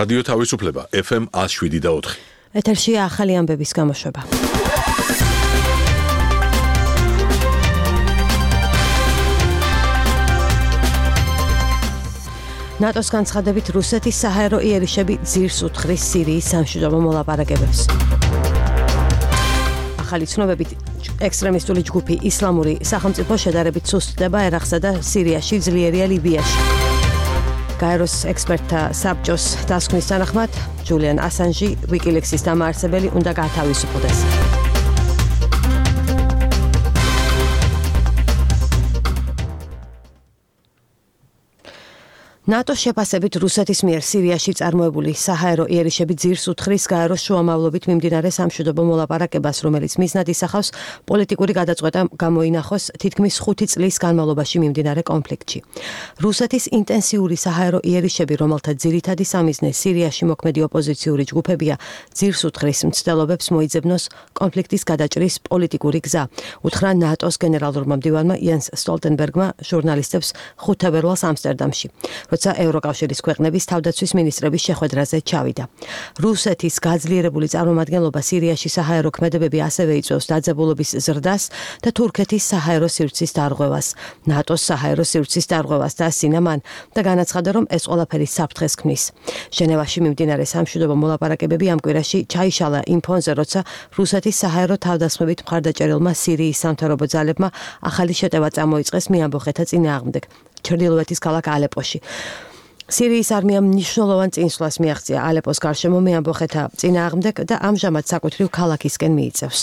რადიო თავისუფლება FM 107.4. ეთერშია ახალი ამბების გამოშვება. ნატოს განცხადებით რუსეთის საჰაერო იერიშები ძირს უთხრის სირიის სამშვიდობო მოლაპარაკებებს. ახალი ცნობებით ექსტრემისტული ჯგუფი ისლამური სახელმწიფო შედარებით სუსტდება ერაყსა და სირიაში, ძლიერია ლიბიაში. გაეროს ექსპერტთა საბჭოს დასკვნის თანახმად, ჯულიან ასანჟი, ვიკილექსის დამაარსებელი, უნდა გაათავისუფლდეს. ნატოს შეფასებით რუსეთის მიერ სირიაში წარმოებული საჰაერო იერიშები ძირს უთხრის გაეროს შუამავლობით მიმდინარე სამშვიდობო მოლაპარაკებას, რომელიც მიზნად ისახავს პოლიტიკური გადაწყვეტა გამოინახოს თითქმის 5 წლის განმავლობაში მიმდინარე კონფლიქტში. რუსეთის ინტენსიური საჰაერო იერიშები, რომელთა ძირითადი სამიზნე სირიაში მოქმედი ოპოზიციური ჯგუფებია, ძირს უთხრის მცდელობებს მოიძებნოს კონფლიქტის გადაჭრის პოლიტიკური გზა, უთხრა ნატოს გენერალურმა მდივანმა იანს სტოლტენბერგმა ჟურნალისტებს 5 თებერვალს ამსტერდამში. როცა ევროკავშირის ქვეყნების თავდაცვის მინისტრების შეხვედრაზე ჩავიდა. რუსეთის გაძლიერებული წარმომადგენლობა სირიაში საჰაერო ქმედებები ასევე იწვევს დაძაბულობის ზრდას და თურქეთის საჰაერო სივრცის დარღვევას, ნატოს საჰაერო სივრცის დარღვევას და სინამან და განაცხადა, რომ ეს ყველაფერი საფრთხეს ქმნის. ჟენევაში მიმდინარე სამშვიდობო მოლაპარაკებები ამ კვირაში ჩაიშალა იმ ფონზე, როცა რუსეთის საჰაერო თავდასხმებით მხარდაჭერილმა სირიის სამთავრობო ძალებმა ახალი შეტევა წამოიწყეს მეამბოხეთა წინააღმდეგ. ჩრდილოეთის ქალაქ ალეპოში. სირიის არმიამ მნიშვნელოვან წინსვლას მიაღწია ალეპოს გარშემო მეამბოხეთა წინააღმდეგ და ამჟამად საკუთრივ ქალაქისკენ მიიწევს.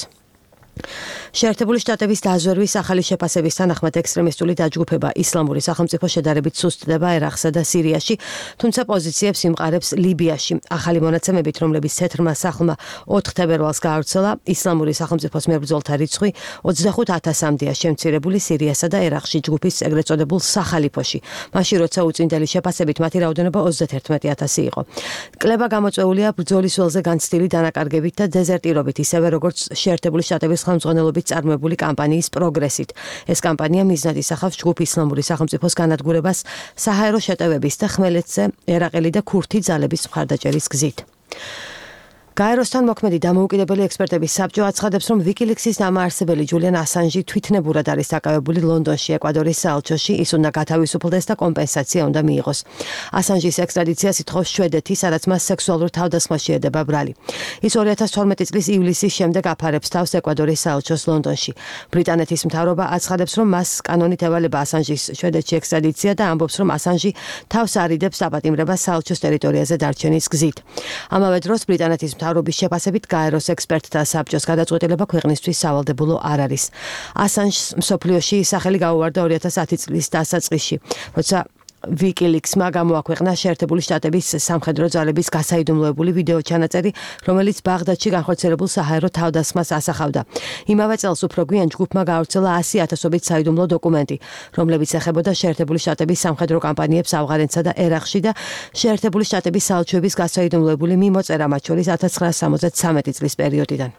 შეერთებული შტატების დაზვერვის ახალი შეფასების თანახმად ექსტრემისტული დაჯგუფება ისლამური სახელმწიფო შედარებით სუსტდება ერაყსა და სირიაში, თუმცა პოზიციებს იმყარებს ლიბიაში. ახალი მონაცემებით, რომლებიც თეთრმა სახლმა 4 თებერვალს გაავრცელა, ისლამური სახელმწიფოს მებრძოლთა რიცხვი 25,000-მდეა შემცირებული სირიასა და ერაყში ჯგუფის ეგრეთ წოდებულ სახალიფოში, მაშინ როცა უწინდელი შეფასებით მათი რაოდენობა 31,000 იყო. კლება გამოწვეულია ბრძოლის ველზე განცდილი დანაკარგებით და დეზერტირობით, ისევე როგორც შეერთებული შტატების ხელმძღვანელობით წარმოებული კამპანიის პროგრესით. ეს კამპანია მიზნად ისახავს ჯგუფ ისლამური სახელმწიფოს განადგურებას საჰაერო შეტევების და ხმელეთზე ერაყელი და ქურთი ძალების მხარდაჭერის გზით. გაეროსთან მოქმედი დამოუკიდებელი ექსპერტების საბჭო აცხადებს, რომ ვიკილექსის დამაარსებელი ჯულიან ასანჟი თვითნებურად არის დაკავებული ლონდონში, ეკვადორის საელჩოში, ის უნდა გათავისუფლდეს და კომპენსაცია უნდა მიიღოს. ასანჟის ექსტრადიციას ითხოვს შვედეთი, სადაც მას სექსუალურ თავდასხმაში ედება ბრალი. ის 2012 წლის ივლისის შემდეგ აფარებს თავს ეკვადორის საელჩოს ლონდონში. ბრიტანეთის მთავრობა აცხადებს, რომ მას კანონით ევალება ასანჟის შვედეთში ექსტრადიცია და ამბობს, რომ ასანჟი თავს არიდებს დაპატიმრებას საელჩოს ტერიტორიაზე დარჩენის გზით. ამავე დროს ბრიტანეთის მთავრობის შეფასებით გაეროს ექსპერტთა საბჭოს გადაწყვეტილება ქვეყნისთვის სავალდებულო არ არის. ასანჟს მსოფლიოში სახელი გაუვარდა 2010 წლის დასაწყისში, როცა ვიკილექსმა გამოაქვეყნა შეერთებული შტატების სამხედრო ძალების გასაიდუმლოებული ვიდეო ჩანაწერი, რომელიც ბაღდადში განხორციელებულ საჰაერო თავდასხმას ასახავდა. იმავე წელს უფრო გვიან ჯგუფმა გაავრცელა 100,000-ობით საიდუმლო დოკუმენტი, რომლებიც ეხებოდა შეერთებული შტატების სამხედრო კამპანიებს ავღანეთსა და ერაყში და შეერთებული შტატების საელჩოების გასაიდუმლოებული მიმოწერა, მათ შორის 1973 წლის პერიოდიდან.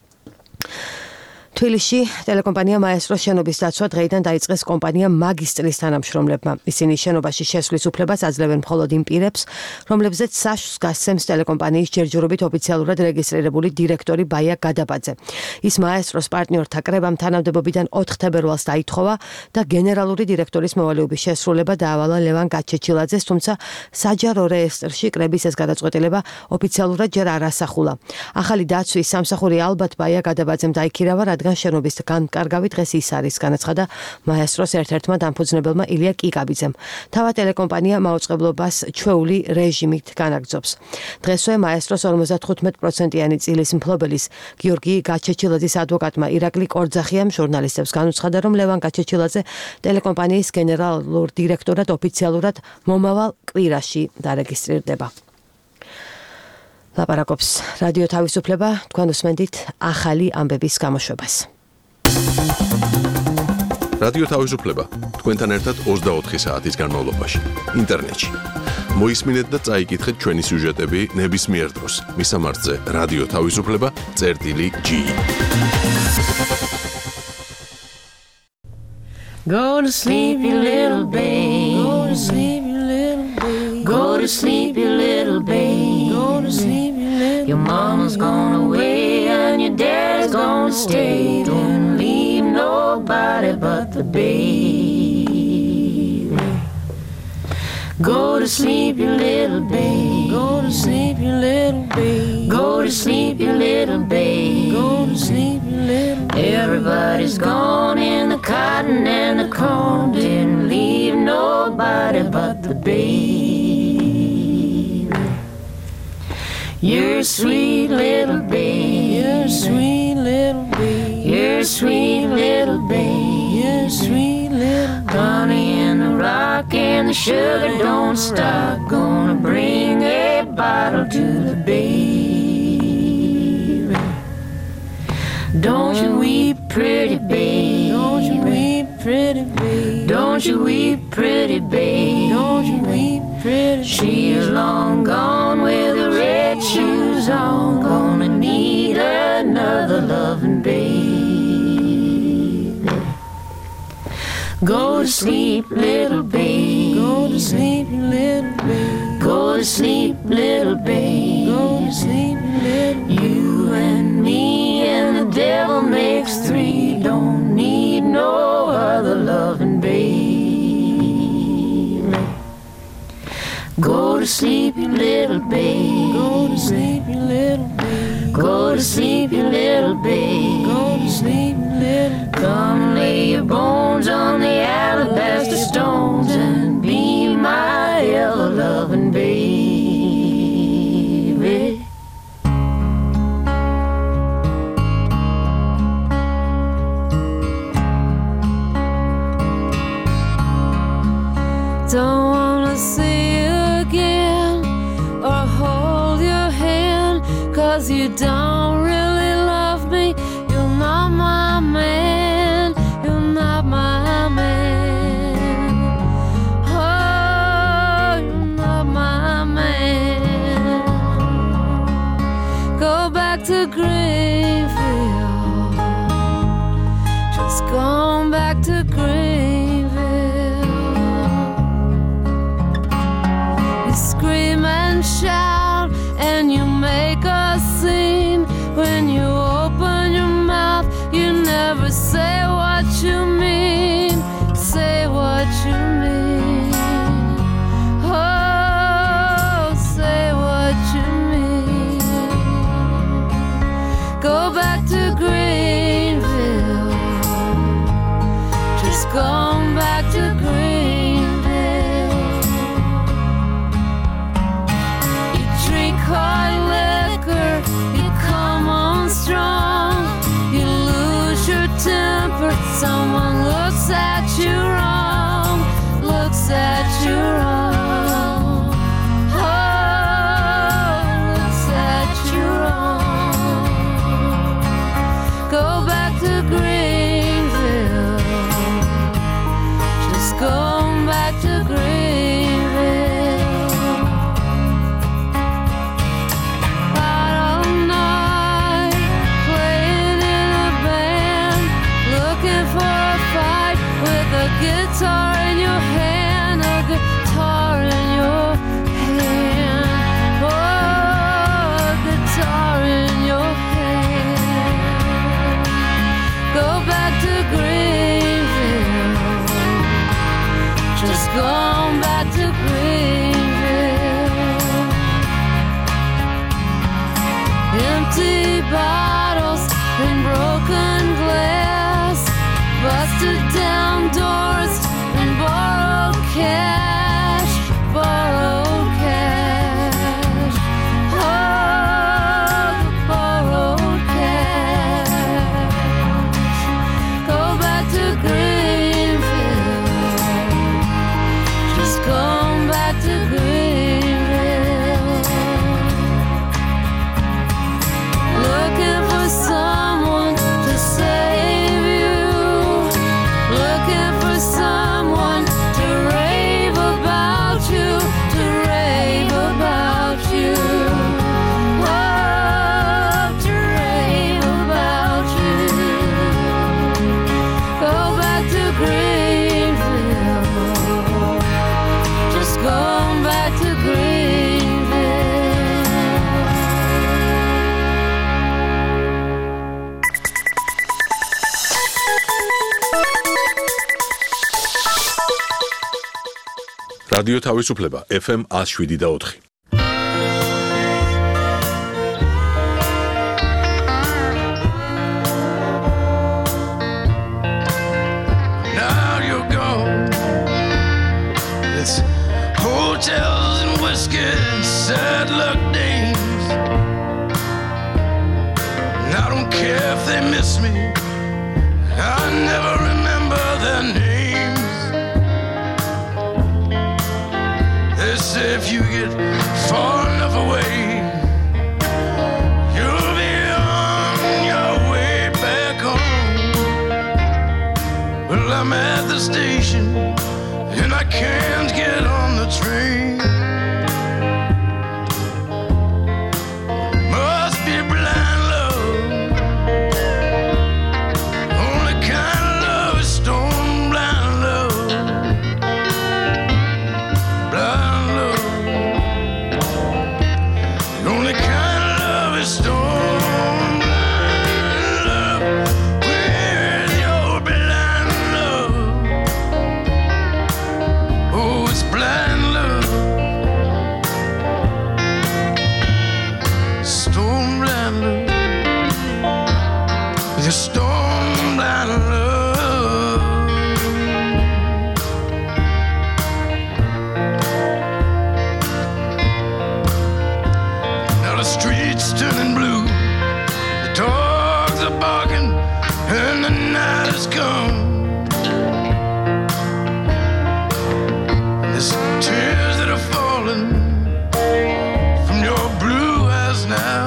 თბილისში ტელეკომპანია მაესტროს შენობის დაცვა დღეიდან დაიწყეს კომპანია მაგისტრის თანამშრომლებმა. ისინი შენობაში შესვლის უფლებას აძლევენ მხოლოდ იმ პირებს, რომლებზეც საშუს გასცემს ტელეკომპანიის ჯერჯერობით ოფიციალურად რეგისტრირებული დირექტორი ბაია გადაბაძე. ის მაესტროს პარტნიორთა კრებამ თანამდებობიდან 4 თებერვალს დაითხოვა და გენერალური დირექტორის მოვალეობის შესრულება დაავალა ლევან გაჩეჩილაძეს, თუმცა საჯარო რეესტრში კრების ეს გადაწყვეტილება ოფიციალურად ჯერ არ ასახულა. ახალი დაცვის სამსახური ალბათ ბაია გადაბაძემ დაიქირავა, რადგან შენობის განკარგავი დღეს ის არის, განაცხადა მაესტროს ერთ-ერთმა დამფუძნებელმა ილია კიკაბიძემ. თავად ტელეკომპანია მაუწყებლობას ჩვეული რეჟიმით განაგრძობს. დღესვე მაესტროს 55%-იანი წილის მფლობელის გიორგი გაჩეჩილაძის ადვოკატმა ირაკლი კორძახიამ ჟურნალისტებს განუცხადა, რომ ლევან გაჩეჩილაძე ტელეკომპანიის გენერალურ დირექტორად ოფიციალურად მომავალ კვირაში დარეგისტრირდება. ლაპარაკობს რადიო თავისუფლება, თქვენ უსმენთ ახალი ამბების გამოშვებას. რადიო თავისუფლება, თქვენთან ერთად 24 საათის განმავლობაში, ინტერნეტში. მოისმინეთ და წაიკითხეთ ჩვენი სიუჟეტები ნებისმიერ დროს. მისამართზე რადიო თავისუფლება.ge. Go to sleep, you little babe. Go to sleep, you little babe. Go to sleep, you little babe. to sleep, you little Your mama's gone away and your dad's gonna stay. Don't leave nobody but the baby. Go to sleep, you little babe. Go to sleep, you little babe. Go to sleep, you little babe. Go to sleep, you little babe. Everybody's gone in the cotton and the corn. Didn't leave nobody but the baby. You're a sweet little babe. You're a sweet little babe. You're a sweet little babe. You're a sweet little babe. Honey and the rock and the sugar don't stop. Gonna bring a bottle to the baby. Don't you weep, pretty babe. Don't you weep, pretty babe. Don't you weep, pretty babe. Don't you weep, pretty babe. She is long gone with the red shoes on. Gonna need another loving baby. Go to sleep, little babe. Go to sleep, little babe. Go to sleep, little babe. Go to sleep, little babe. You and me and the devil makes three. Don't need no other loving babe. Go to sleep, you little babe. Go to sleep, you little babe. Go to sleep, you little babe. Go to sleep, you little babe. Come lay your bones on the alabaster stones and be my ever-loving baby. Don't wanna see you again or hold your hand, 'cause you don't really love me. You're not my man. You're not my man. Oh, you're not my man. Go back to Greenville. Just gone back to Greenville. You scream and shout and you make a scene. When you open your mouth, you never say what you mean. Say what you mean. Oh, say what you mean. Go back to Greenville. Just gone back to Greenville. You drink hard liquor, you come on strong. You lose your temper, someone looks at you wrong. Looks at you wrong. Oh, looks at you wrong. Go back to Greenville. Just go back to Greenville. Out all night, playing in a band, looking for a fight with a guitar in your hand, a guitar in your hand. Oh, a guitar in your hand. Go back to Greenville. Just gone back to Greenville. Empty bottles and broken glass, busted down doors and borrowed cash. Borrowed cash. Oh, borrowed cash. Go back to Greenville. Just gone back to Greenville. Looking for someone to save you. რადიო თავისუფლება FM 107.4. Now you're gone. It's hotels and whiskey and sad luck days. And I don't care if they miss me. I never remember their names. They say if you get far enough away, you'll be on your way back home. Well, I'm at the station and I can't get on the train. Must be blind love. Only kind of love is stone blind love. Blind love. The only kind of love is stone blind love. With your blind love. Oh, it's blind love. Stone blind love. With your stone blind love. Now the streets turning blue. The dogs are barking and the night has come. There's tears that are falling from your blue eyes now.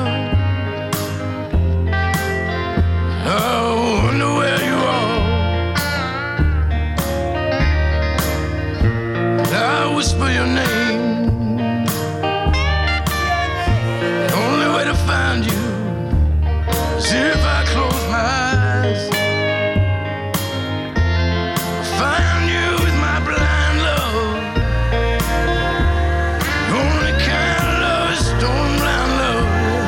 I wonder where you are. I whisper your name. The only way to find you is if I close my eyes. Find you with my blind love. The only kind of love is stone blind love.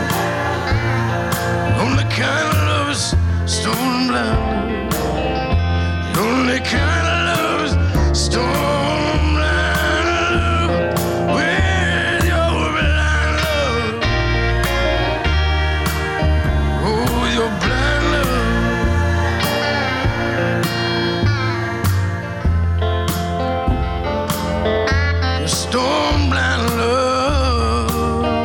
The only kind of love is stone blind love. The only kind of love is stone blind love. With your blind love. Oh, with your blind love. Your stone blind love.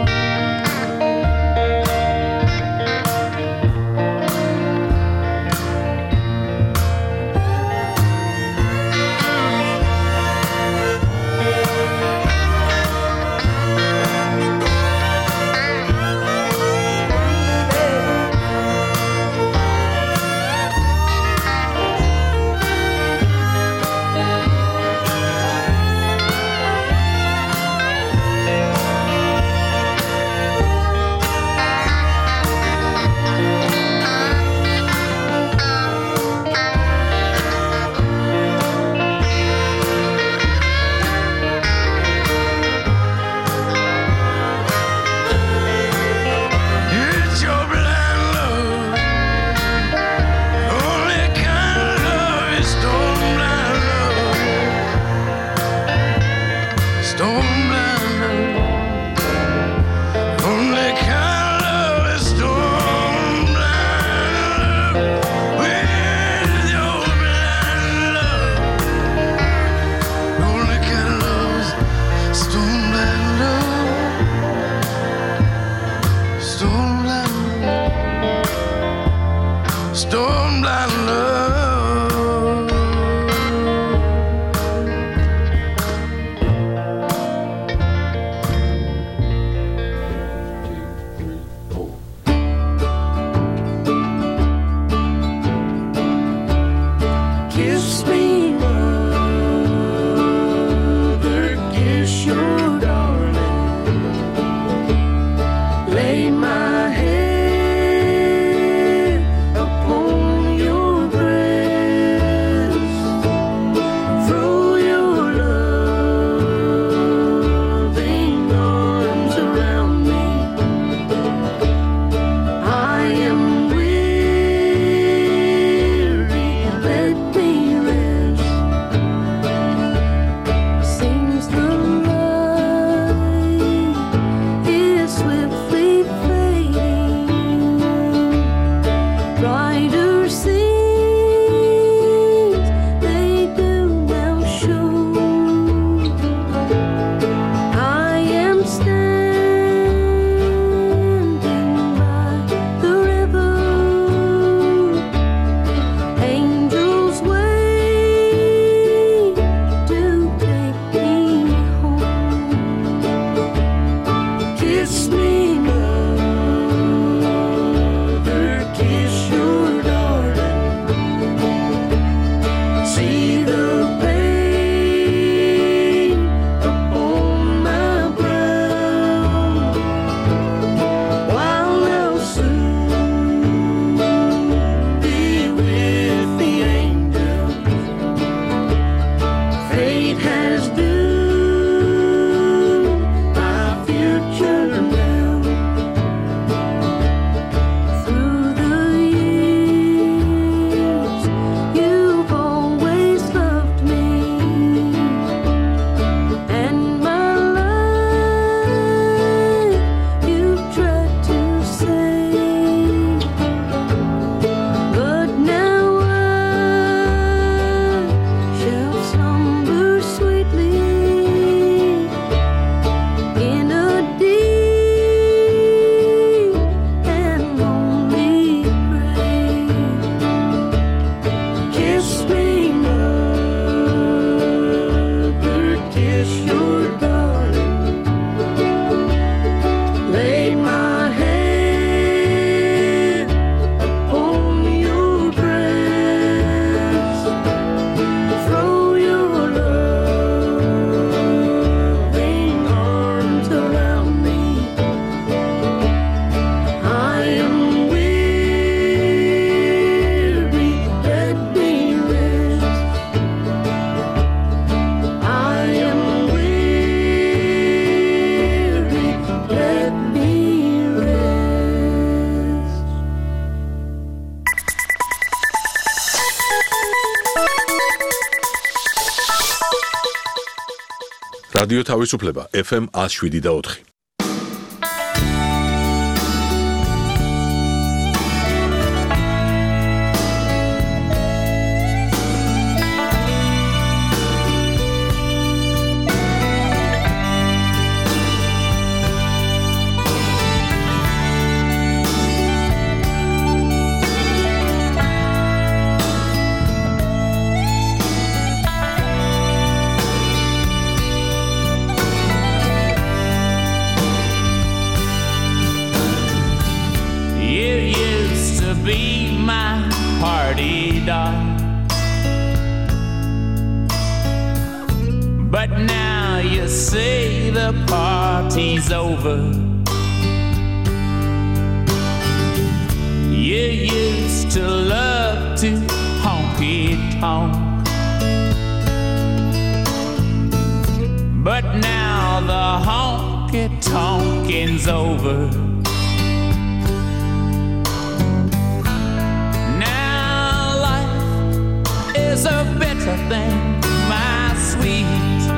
რადიო თავისუფლება FM 107.4. But now you say the party's over. You used to love to honky-tonk, but now the honky-tonking's over. Now life is a bitter thing, my sweet.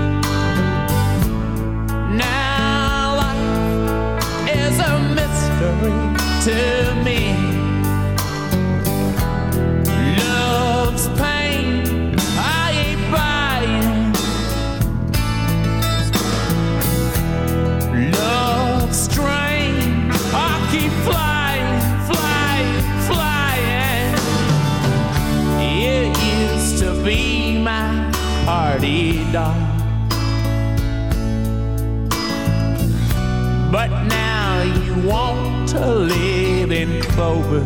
Now life is a mystery to me. Love's pain, I ain't buying. Love's strain, I keep flying, flying, flying. It used to be my party doll, but now you want to live in clover.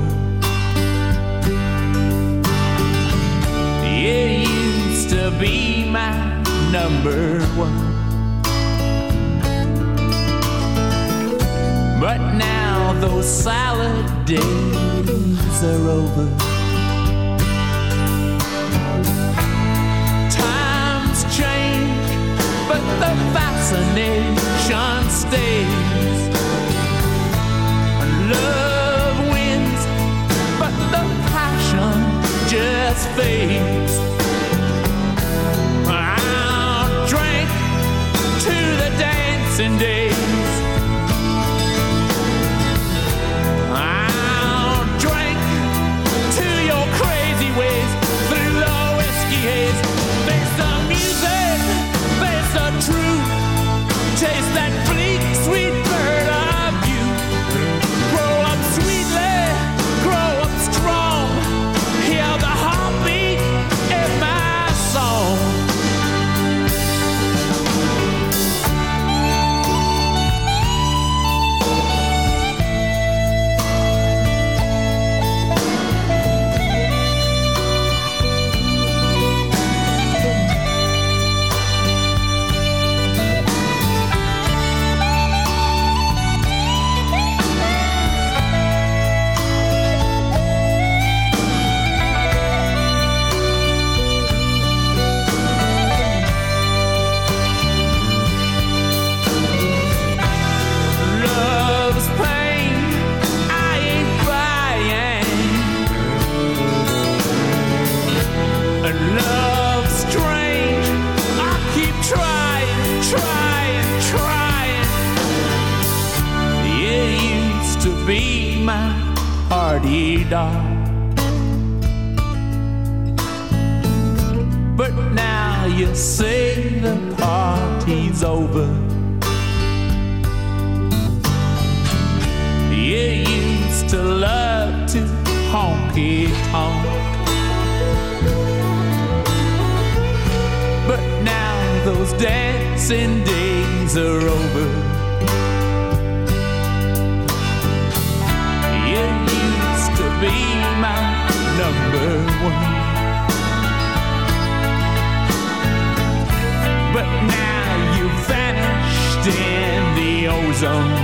It used to be my number one, but now those salad days are over. Times change, but the fascination stays. Love wins, but the passion just fades. I'll drink to the dancing days. I'll drink to your crazy ways through the whiskey haze. Face the music, face the truth. Taste that bleak, sweet bird of you. Grow up sweetly, grow up strong. Hear the heartbeat in my song. Love's pain, I ain't buying. And love's strange, I keep trying, trying, trying. It used to be my party doll, but now you say the party's over. You used to love to honky-tonk, but now those dancing days are over. You used to be my number one, but now you vanished in the ozone.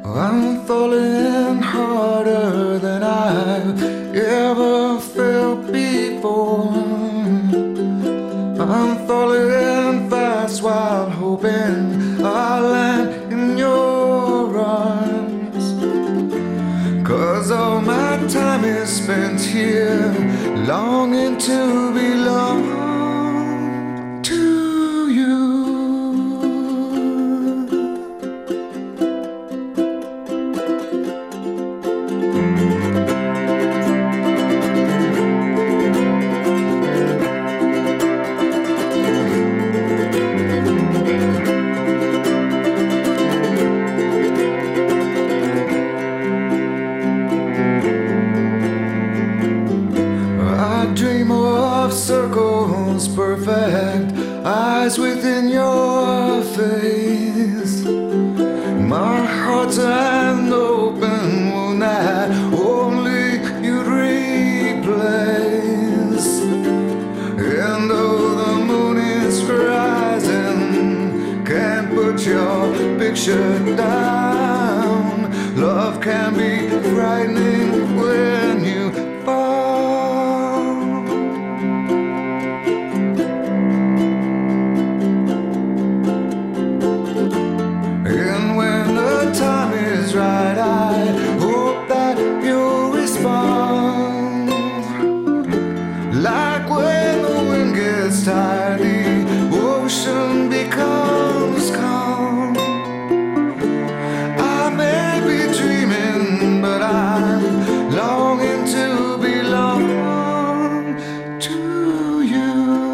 I'm falling harder than I've ever felt before. I'm falling fast while hoping I'll land in your arms. 'Cause all my time is spent here, longing to belong to you. Circles perfect, eyes within your face. My heart's an open wound that only you'd replace. And though the moon is rising, can't put your picture down. Love can be frightening when you fall. Right, I hope that you'll respond. Like when the wind gets tired, the ocean becomes calm. I may be dreaming, but I'm longing to belong to you.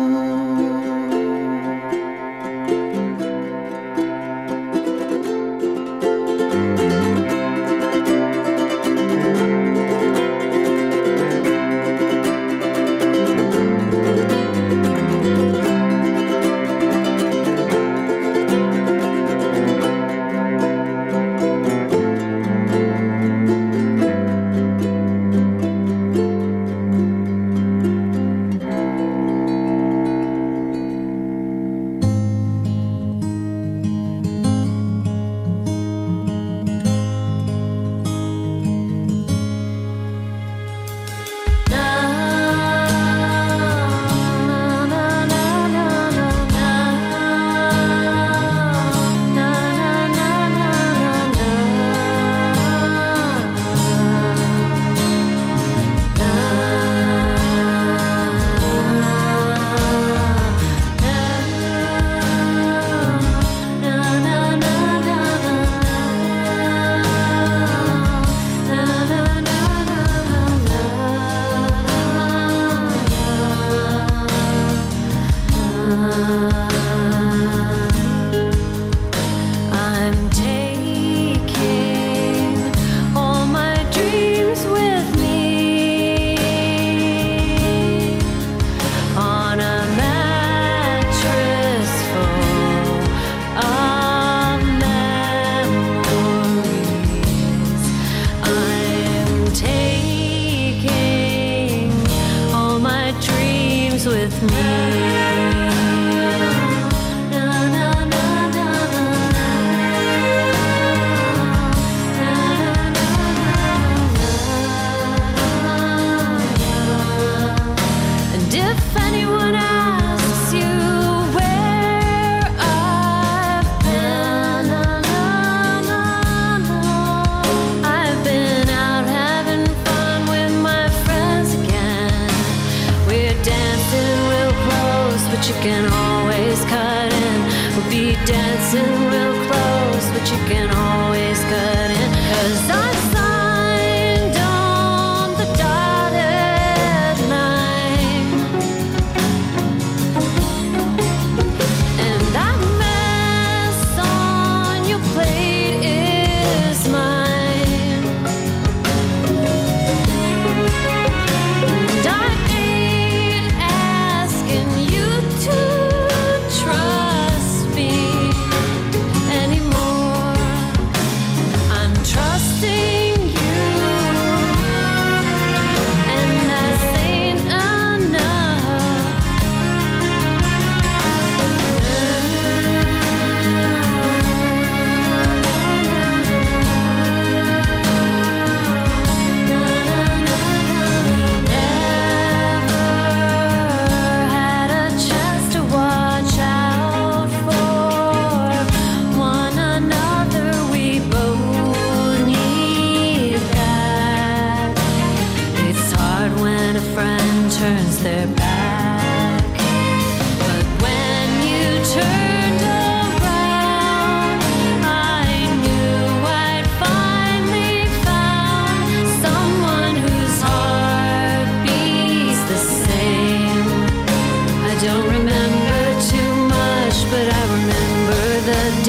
With me. And if anyone asks you where I've been, I've been out having fun with my friends again. We're dancing real close, but you can always cut in. We'll be dancing real close, but you can always cut in. 'Cause I signed on the dotted line, and that mess on your plate is mine. And I ain't asking you to trust me anymore. I'm trusting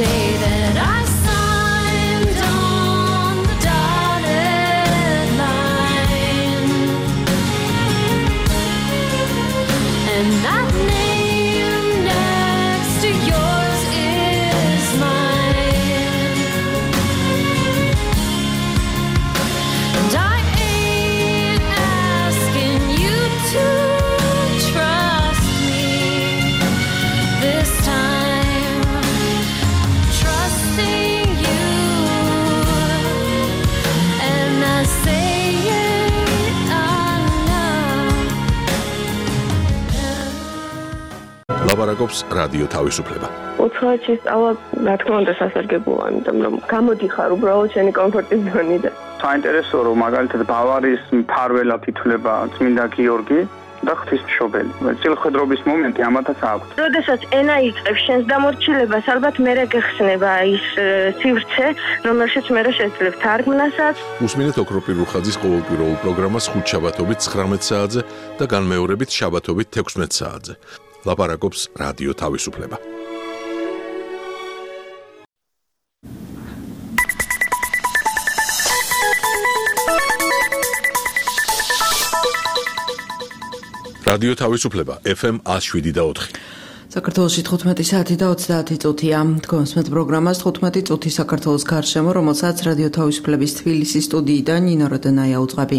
day that I signed on the dotted line, and that name next to yours is mine, and I ain't asking you to trust me this time, trusting you, and I say it enough. ლაპარაკობს რადიო თავისუფლება. უცხოეთში სწავლა, რა თქმა უნდა, სასარგებლოა, იმიტომ რომ გამოდიხარ უბრალოდ შენი კომფორტის ზონიდან. საინტერესოა რომ მაგალითად ბავარიის მფარველად ითვლება წმინდა გიორგი და ღვთისმშობელი. წილხედრობის მომენტი ამათაც აქვს. როდესაც ენა იწყებს შენს დამორჩილებას, ალბათ მერე გეხსნება ის სივრცე, რომელშიც მერე შეძლებ თარგმნასაც. უსმინეთ ოქროპირ რუხაძის ყოველკვირეულ პროგრამას ხუთშაბათობით 19 საათზე და განმეორებით შაბათობით 16 საათზე. ლაპარაკობს რადიო თავისუფლება. რადიო თავისუფლება FM 107 და 4. საქართველოში 15 საათი და 30 წუთია. თქვენს პროგრამას 15 წუთი საქართველოს გარშემო, რომელსაც რადიო თავისუფლების თბილისის სტუდიიდან ნინო როდენაია უძღვები.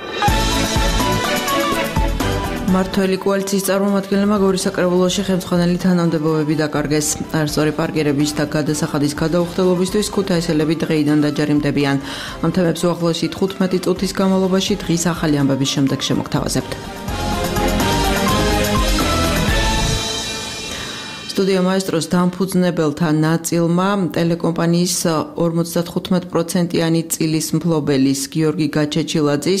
მართველი კოალიციის წარმომადგენლებმა გორის საკრებულოში ხელმძღვანელი თანამდებობები დაკარგეს. არასწორი პარკირების და გადასახადის გადაუხდელობისთვის ქუთაისელები დღეიდან დაჯარიმდებიან. ამ თემებს უახლოესი 15 წუთის განმავლობაში დღის ახალი ამბების შემდეგ შემოგთავაზებთ. სტუდია მაესტროს დამფუძნებელთა ნაწილმა ტელეკომპანიის 55%-იანი წილის მფლობელის გიორგი გაჩეჩილაძის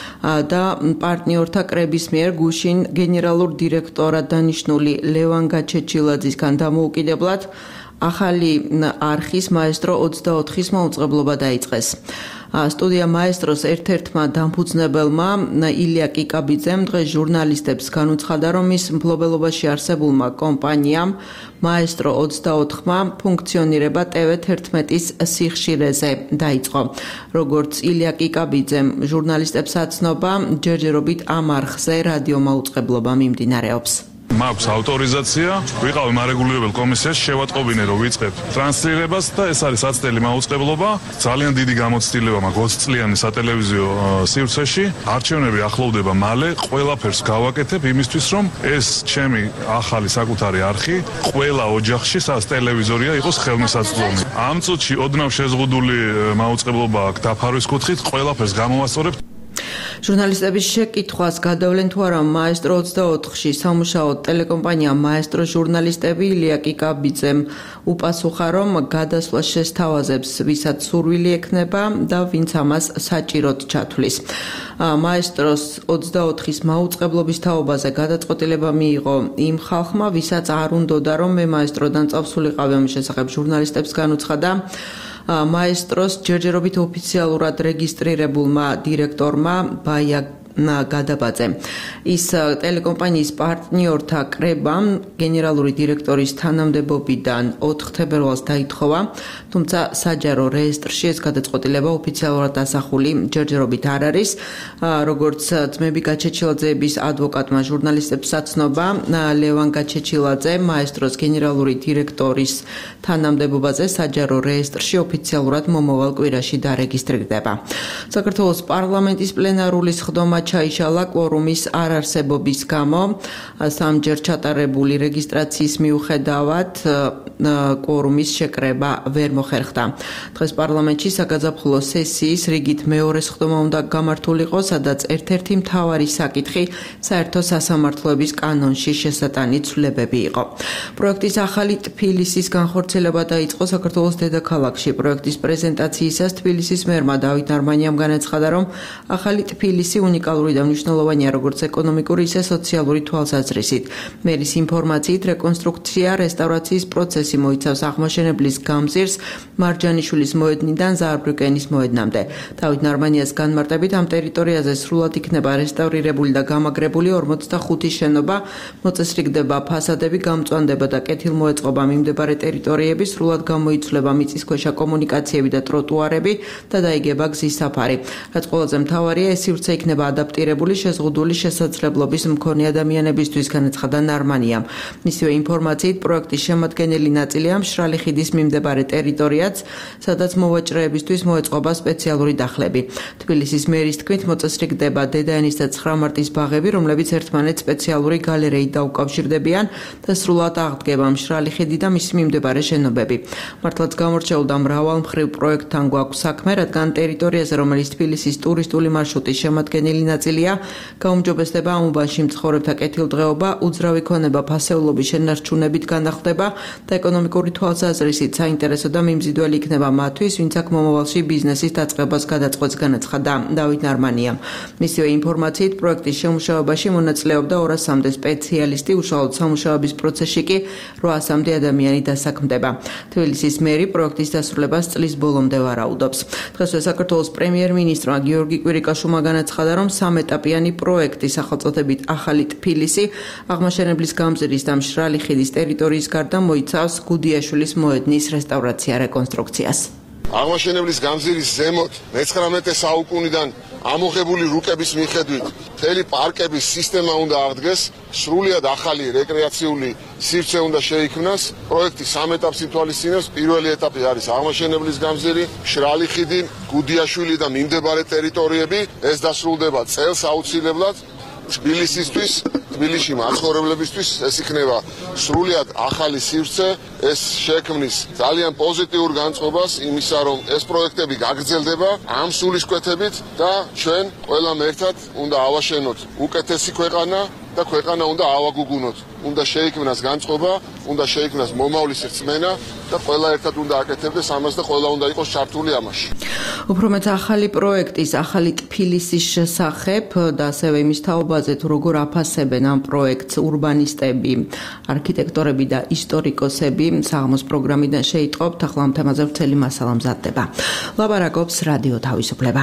და პარტნიორთა კრების მიერ გუშინ გენერალურ დირექტორად დანიშნული ლევან გაჩეჩილაძისგან დამოუკიდებლად ახალი არხის მაესტრო 24-ის მაუწყებლობა დაიწყეს. სტუდია მაესტროს ერთ-ერთმა დამფუძნებელმა ილია კიკაბიძემ დღეს ჟურნალისტებს განუცხადა, რომ ის მფლობელობაში არსებულმა კომპანიამ მაესტრო 24-მა ფუნქციონირება TV11-ის სიხშირეზე დაიწყო. როგორც ილია კიკაბიძემ ჟურნალისტებს აცნობა, ჯერჯერობით ამ არხზე რადიო მაუწყებლობა მიმდინარეობს. მაქვს ავტორიზაცია, ვიყავი მარეგულირებელ კომისიაში, შევატყობინე რომ ვიწყებ ტრანსლირებას და ეს არის 10 წელი მაუწყებლობა. ძალიან დიდი გამოცდილება მაქვს 20 წლიანი სატელევიზიო სივრცეში. არჩევნები ახლოვდება მალე, ყველაფერს გავაკეთებ იმისთვის, რომ ეს ჩემი ახალი საკუთარი არხი ყველა ოჯახში ტელევიზორია იყოს ხელმისაწვდომი. ამ წუთში ოდნავ შეზღუდული მაუწყებლობა აქვს დაფარვის კუთხით, ყველაფერს გამოვასწორებ. ჟურნალისტების შეკითხვას გადავლენ თუ არა მაესტრო 24-ში სამუშაო ტელეკომპანია მაესტრო ჟურნალისტები ილია კიკაბიძემ უპასუხა, რომ გადასვლა შესთავაზებს, ვისაც სურვილი ექნება და ვინც ამას საჭიროდ ჩათვლის. მაესტროს 24-ის მაუწყებლობის თაობაზე გადაწყვეტილება მიიღო იმ ხალხმა, ვისაც არ უნდოდა, რომ მე მაესტროდან წავსულიყავი. ამის შესახებ ჟურნალისტებს განუცხადა მაესტროს ჯერჯერობით ოფიციალურად რეგისტრირებულმა დირექტორმა ბაია გადაბაძე. ის ტელეკომპანიის პარტნიორთა კრებამ გენერალური დირექტორის თანამდებობიდან 4 თებერვალს დაითხოვა, თუმცა საჯარო რეესტრში ეს გადაწყვეტილება ოფიციალურად დასახული ჯერჯერობით არ არის. როგორც ძმები გაჩეჩილაძეების ადვოკატმა ჟურნალისტებს საცნობა, ლევან გაჩეჩილაძე მაესტროს გენერალური დირექტორის თანამდებობაზე საჯარო რეესტრში ოფიციალურად მომავალ კვირაში დარეგისტრირდება. საქართველოს პარლამენტის პლენარული სხდომა ჩაიშალა კვორუმის არარსებობის გამო. სამჯერ ჩატარებული რეგისტრაციის მიუხედავად კვორუმის შეკრება ვერ მოხერხდა. დღეს პარლამენტში საგაზაფხულო სესიის რიგით მეორე სხდომა უნდა გამართულიყო, სადაც ერთ-ერთი მთავარი საკითხი საერთო სასამართლოების კანონში შესატანი ცვლილებები იყო. პროექტის ახალი თბილისის განხორციელება დაიწყო საქართველოს დედაქალაქში. პროექტის პრეზენტაციისას თბილისის მერმა დავით ნარმანიამ განაცხადა, რომ ახალი თბილისი უნიკალური უნიკალური და მნიშვნელოვანია როგორც ეკონომიკური, ისე სოციალური თვალსაზრისით. მერის ინფორმაციით, რეკონსტრუქცია, რესტავრაციის პროცესი მოიცავს აღმაშენებლის გამზირს მარჯანიშვილის მოედნიდან ზაარბრუკენის მოედნამდე. დავით ნარმანიას განმარტებით, ამ ტერიტორიაზე სრულად იქნება რესტავრირებული და გამაგრებული 45 შენობა, მოწესრიგდება ფასადები, გამწვანდება და კეთილმოეწყობა მიმდებარე ტერიტორიები, სრულად გამოიცვლება მიწისქვეშა კომუნიკაციები და ტროტუარები და დაიგება გზის საფარი. რაც ყველაზე მთავარია, ეს სივრცე იქნება ადაპტირებული შეზღუდული შესაძლებლობის მქონე ადამიანებისთვის, განაცხადა ნარმანიამ. მისივე ინფორმაციით, პროექტის შემადგენელი ნაწილია მშრალი ხიდის მიმდებარე ტერიტორიაც, სადაც მოვაჭრეებისთვის მოეწყობა სპეციალური დახლები. თბილისის მერის თქმით, მოწესრიგდება დედაენის და 9 მარტის ბაღები, რომლებიც ერთმანეთს სპეციალური გალერეით დაუკავშირდებიან და სრულად აღდგება მშრალი ხიდი და მისი მიმდებარე შენობები. მართლაც გამორჩეულდა მრავალმხრივ პროექტთან გვაქვს საქმე, რადგან ტერიტორიაზე, რომელიც თბილისის ტურისტული მარშრუტის შემადგენელი ნაწილია, გაუმჯობესდება ამ უბანში მცხოვრებთა კეთილდღეობა, უძრავი ქონება ფასეულობის შენარჩუნებით განახლდება და ეკონომიკური თვალსაზრისით საინტერესო და მიმზიდველი იქნება მათთვის, ვინც აქ მომავალში ბიზნესის დაწყებას გადაწყვეტს, განაცხადა დავით ნარმანიამ. მისივე ინფორმაციით, პროექტის შემუშავებაში მონაწილეობდა 200-მდე სპეციალისტი, უშუალოდ სამუშაოების პროცესში კი 800-მდე ადამიანი დასაქმდება. თბილისის მერი პროექტის დასრულებას წლის ბოლომდე ვარაუდობს. დღესვე საქართველოს პრემიერ-მინისტრმა გიორგი კვირიკაშვილმა განაცხადა, რომ 3 ეტაპიანი პროექტი სახელწოდებით ახალი თბილისი, აღმაშენებლის გამზირის და მშრალი ხიდის ტერიტორიის გარდა მოიცავს გუდიაშვილის მოედნის რესტავრაცია რეკონსტრუქციას. აღმაშენებლის გამზირის ზემოთ მე-19 საუკუნიდან ამოღებული რუკების მიხედვით მთელი პარკების სისტემა უნდა აღდგეს, სრულიად ახალი რეკრეაციული სივრცე უნდა შეიქმნას. პროექტი 3 ეტაპს ითვალისწინებს. პირველი ეტაპი არის აღმაშენებლის გამზირი, მშრალი ხიდი, გუდიაშვილი და მიმდებარე ტერიტორიები. ეს დასრულდება წელს აუცილებლად. თბილისისთვის, თბილისში მაცხოვრებლებისთვის ეს იქნება სრულიად ახალი სივრცე, ეს შექმნის ძალიან პოზიტიურ განწყობას იმისა, რომ ეს პროექტები გაგრძელდება ამ სულისკვეთებით და ჩვენ ყველამ ერთად უნდა ავაშენოთ უკეთესი ქვეყანა და ქვეყანა უნდა ავაგუგუნოთ. უნდა შეიქმნას განწყობა, უნდა შეიქმნას მომავლის რწმენა და ყველა ერთად უნდა აკეთებდეს ამას და ყველა უნდა იყოს ჩართული ამაში. უფრო მეტ ახალი პროექტის, ახალი თბილისის შესახებ და ასევე იმის თაობაზე, თუ როგორ აფასებენ ამ პროექტს ურბანისტები, არქიტექტორები და ისტორიკოსები, საღამოს პროგრამიდან შეიტყობთ, ახლა ამ თემაზე ვრცელი მასალა მზადდება. ლაპარაკობს რადიო თავისუფლება.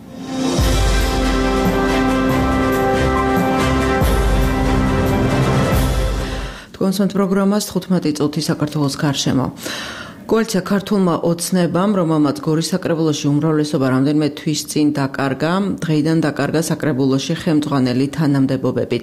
კონსერტ პროგრამას 15 წუთი საქართველოს გარშემო. კოალიცია ქართულმა ოცნებამ, რომელმაც გორის საკრებულოში უმრავლესობა რამდენიმე თვის წინ დაკარგა, დღეიდან დაკარგა საკრებულოში ხელმძღვანელი თანამდებობებიც.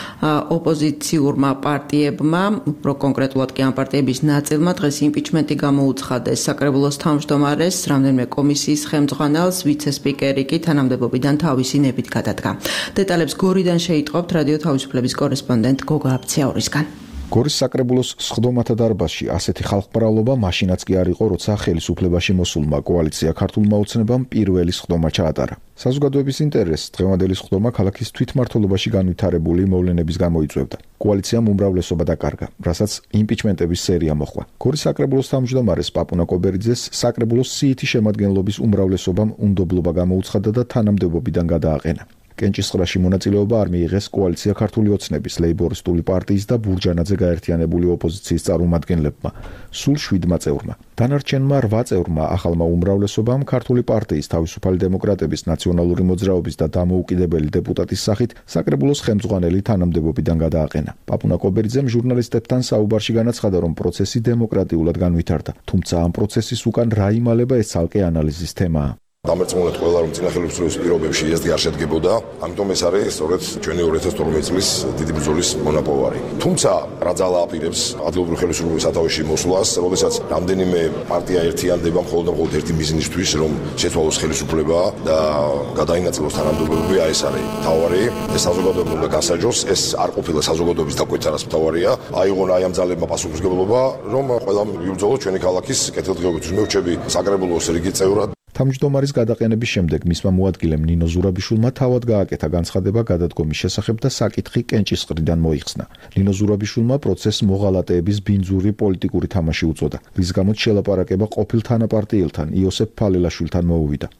ოპოზიციურმა პარტიებმა, უფრო კონკრეტულად კი ამ პარტიების ნაწილმა დღეს იმპიჩმენტი გამოუცხადეს საკრებულოს თავმჯდომარეს, რამდენიმე კომისიის ხელმძღვანელს, ვიცე-სპიკერი კი თანამდებობიდან თავისი ნებით გადადგა. დეტალებს გორიდან შეიტყობთ რადიო თავისუფლების კორესპონდენტ გოგა აფციაურისგან. გორის საკრებულოს სხდომათა დარბაზში ასეთი ხალხმრავლობა მაშინაც კი არ იყო, როცა ხელისუფლებაში მოსულმა კოალიცია ქართულმა ოცნებამ პირველი სხდომა ჩაატარა. საზოგადოების ინტერესს დღევანდელი სხდომა ქალაქის თვითმმართველობაში განვითარებული მოვლენების გამო იწვევდა. კოალიციამ უმრავლესობა დაკარგა, რასაც იმპიჩმენტების სერია მოჰყვა. გორის საკრებულოს თავმჯდომარეს პაპუნა კობერიძეს საკრებულოს სიითი შემადგენლობის უმრავლესობამ უნდობლობა გამოუცხადა და თანამდებობიდან გადააყენა. კენჭისყრაში მონაწილეობა არ მიიღეს კოალიცია ქართული ოცნების, ლეიბორისტული პარტიის და ბურჯანაძე გაერთიანებული ოპოზიციის წარმომადგენლებმა, სულ 7 წევრმა. დანარჩენმა 8 წევრმა ახალმა უმრავლესობამ ქართული პარტიის, თავისუფალი დემოკრატების, ნაციონალური მოძრაობის და დამოუკიდებელი დეპუტატის სახით საკრებულოს ხელმძღვანელი თანამდებობიდან გადააყენა. პაპუნა კობერიძემ ჟურნალისტებთან საუბარში განაცხადა, რომ პროცესი დემოკრატიულად განვითარდა, თუმცა ამ პროცესის უკან რა იმალება, ეს ცალკე ანალიზის თემაა. დამერწმუნეთ ყველა, რომ წინა ხელისუფლების პირობებში ეს არ შედგებოდა, ამიტომ ეს არის სწორედ ჩვენი 2012 წლის დიდი ბრძოლის მონაპოვარი. თუმცა რა ძალა აპირებს ადგილობრივი ხელისუფლების სათავეში მოსვლას, როდესაც რამდენიმე პარტია ერთიანდება მხოლოდ ერთი მიზნისთვის, რომ შეცვალოს ხელისუფლება და გადაინაწილოს თანამდებობები, ეს არის მთავარი. ეს საზოგადოება უნდა გასაჯოს, ეს არ ყოფილა საზოგადოების დაკვეცანას მთავარია. აიღონ ამ ძალებმა პასუხისმგებლობა, რომ ყველა მიბრძოლოს ჩვენი ქალაქის კეთილდღეობისთვის. მე ვრჩები საკრებულოს რიგი წევრად. თავმჯდომარის გადაყენების შემდეგ მისმა მოადგილემ ნინო ზურაბიშვილმა თავად გააკეთა განცხადება გადადგომის შესახებ და საკითხი კენჭისყრიდან მოიხსნა. ნინო ზურაბიშვილმა პროცესს მოღალატეების ბინძური პოლიტიკური თამაში უწოდა, რის გამოც შელაპარაკება ყოფილ თანაპარტიელთან იოსებ ფალელაშვილთან მოუვიდა.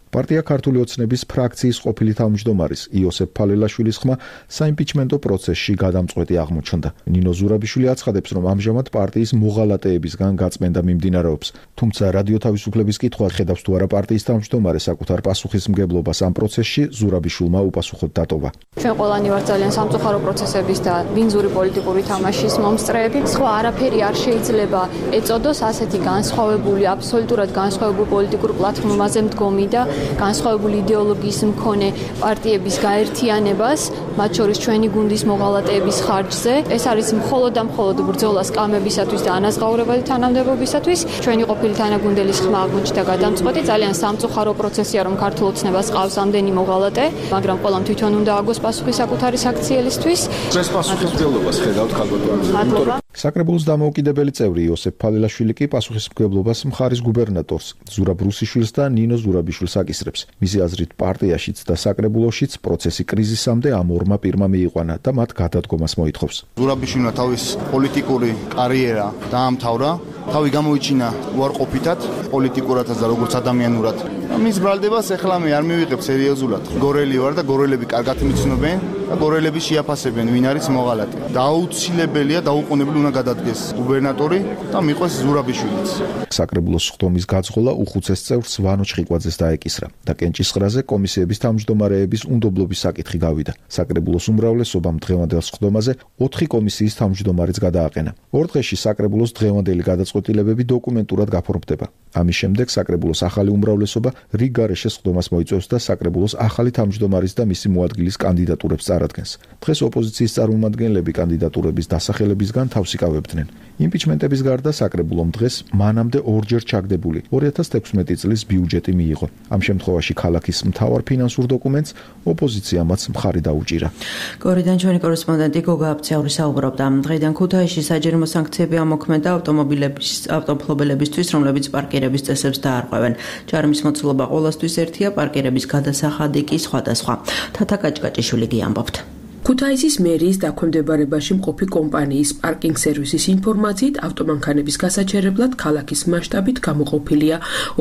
პარტია ქართული ოცნების ფრაქციის ყოფილი თავმჯდომარის იოსებ ფალელაშვილის ხმა საიმპიჩმენტო პროცესში გადამწყვეტი აღმოჩნდა. ნინო ზურაბიშვილი აცხადებს, რომ ამჟამად პარტიის მოღალატეებისგან გაწმენდა მიმდინარეობს. თუმცა რადიო თავისუფლების კითხვა ხედავს თუ არა პარტიის თავმჯდომარე საკუთარ პასუხისმგებლობას ამ პროცესში, ზურაბიშვილმა უპასუხოდ დატოვა. ჩვენ ყველანი ვართ ძალიან სამწუხარო პროცესების და ბინძური პოლიტიკური თამაშის მომსწრეები. სხვა არაფერი არ შეიძლება ეწოდოს ასეთი განსხვავებული, აბსოლუტურად განსხვავებული პოლიტიკურ პლატფორმაზე მდგომი და განსხვავებული იდეოლოგიის მქონე პარტიების გაერთიანებას, მათ შორის ჩვენი გუნდის მოღალატეების ხარჯზე. ეს არის მხოლოდ და მხოლოდ ბრძოლა სკამებისათვის და ანაზღაურებადი თანამდებობისათვის. ჩვენი ყოფილი თანაგუნდელის ხმა აღმოჩნდა გადამწყვეტი, ძალიან სამწუხარო პროცესია, რომ ქართულ ოცნებას ყავს ამდენი მოღალატე, მაგრამ ყველამ თვითონ უნდა აგოს პასუხი საკუთარი საქციელისთვის. დღეს პასუხისმგებლობას ხედავთ ქალბატონო. საკრებულოს დამოუკიდებელი წევრი იოსებ ფალელაშვილი კი პასუხისმგებლობას მხარის გუბერნატორს ზურაბ რუსიშვილს და ნინო ზურაბიშვილს აკისრებს. მისი აზრით, პარტიაშიც და საკრებულოშიც პროცესი კრიზისამდე ამ ორმა პირმა მიიყვანა და მათ გადადგომას მოითხოვს. ზურაბიშვილმა თავის პოლიტიკური კარიერა დაამთავრა, თავი გამოიჩინა უარყოფითად, პოლიტიკურადაც და როგორც ადამიანურად. მის ბრალდებას ეხლა მე არ მივიღებ სერიოზულად. გორელი ვარ და გორელები კარგად მიცნობენ და გორელები შეაფასებენ, ვინ არის მოღალატე. დაუცილებელია, დაუყოვნებელი უნდა გადადგეს გუბერნატორი და მიყვეს ზურაბიშვილიც. საკრებულოს ხდომის გაძღოლა უხუცეს წევრს ვანო ჩხიკვაძეს დაეკისრა და კენჭისყრაზე კომისიების თავმჯდომარეების უნდობლობის საკითხი გავიდა. საკრებულოს უმრავლესობამ დღევანდელ ხდომაზე 4 კომისიის თავმჯდომარეც გადააყენა. 2 დღეში საკრებულოს დღევანდელი გადაწყვეტილებები დოკუმენტურად გაფორმდება. ამის შემდეგ საკრებულოს ახალი უმრავლესობა რიგ გარეშე ხდომას მოიწევს და საკრებულოს ახალი თავმჯდომარის და მისი მოადგილის კანდიდატურებს წარადგენს. დღეს ოპოზიციის წარმომადგენლები კანდიდატურების დასახელებისგან თავს იკავებდნენ. იმპიჩმენტების გარდა საკრებულომ დღეს მანამდე ორჯერ ჩაგდებული 2016 წლის ბიუჯეტი მიიღო. ამ შემთხვევაში ქალაქის მთავარ ფინანსურ დოკუმენტს ოპოზიციამაც მხარი დაუჭირა. გორიდან ჩვენი კორესპონდენტი გოგა აფციური საუბრობდა. დღეიდან ქუთაისში საჯარიმო სანქციები ამოქმედა ავტომობილებისთვის, რომლებიც პარკირების წესებს დაარღვევენ. ჯარიმის მოცულობა ყოველთვის ერთია, პარკირების გადასახადი კი სხვადასხვა. თათა კაჭკაჭიშვილი გიამბობთ. ქუთაისის მერიის დაქვემდებარებაში მყოფი კომპანიის პარკინგ სერვისის ინფორმაციით ავტომანქანების გასაჩერებლად ქალაქის მასშტაბით გამოყოფილია